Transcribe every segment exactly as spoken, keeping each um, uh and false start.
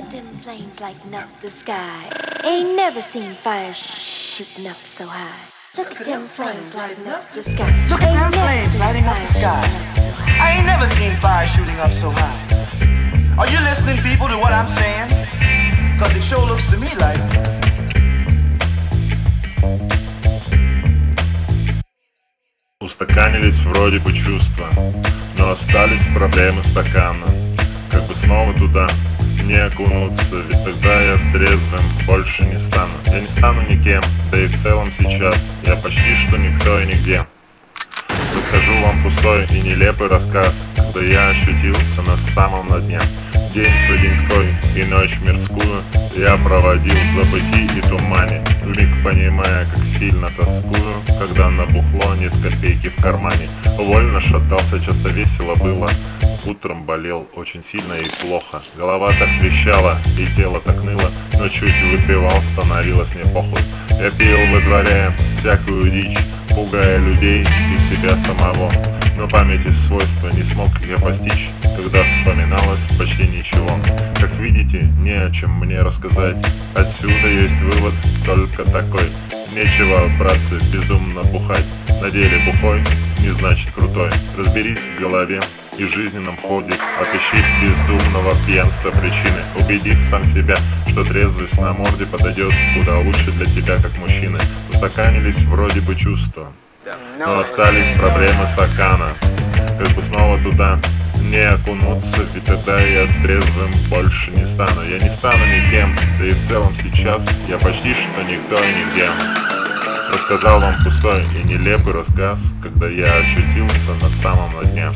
at them flames lighting up the sky. Ain't never seen fire shooting up so high. Look at them flames lighting up the sky. Look at them flames lighting up the sky. I ain't never seen fire shooting up so high. Are you listening, people, to what I'm saying? Cause it sure looks to me like Устаканились вроде бы чувства, но остались проблемы стакана. Как бы снова туда не окунуться, ведь тогда я трезвым больше не стану. Я не стану никем, да и в целом сейчас я почти что никто и нигде. Расскажу вам пустой и нелепый рассказ, когда я ощутился на самом на дне. День сводинской и ночь мирскую я проводил в забытии и тумане, вмиг понимая, как сильно тоскую, когда набухло нет копейки в кармане. Вольно шатался, часто весело было, утром болел очень сильно и плохо. Голова так трещала и тело так ныло, но чуть выпивал, становилось не похуй. Я пил во дворе всякую дичь, пугая людей и себя самого. Но памяти свойства не смог я постичь, когда вспоминалось почти ничего. Как видите, не о чем мне рассказать. Отсюда есть вывод только такой: нечего, братцы, бездумно бухать. На деле бухой не значит крутой. Разберись в голове и жизненном ходе, отыщи бездумного пьянства причины. Убедись сам себя, что трезвость на морде подойдет куда лучше для тебя как мужчины. Устаканились вроде бы чувства, но остались проблемы стакана. Как бы снова туда не окунуться, ведь тогда я трезвым больше не стану. Я не стану никем, да и в целом сейчас я почти что никто и нигде. Рассказал вам пустой и нелепый рассказ, когда я очутился на самом на дне.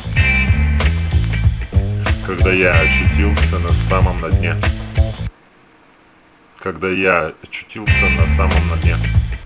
Когда я очутился на самом на дне. Когда я очутился на самом на дне.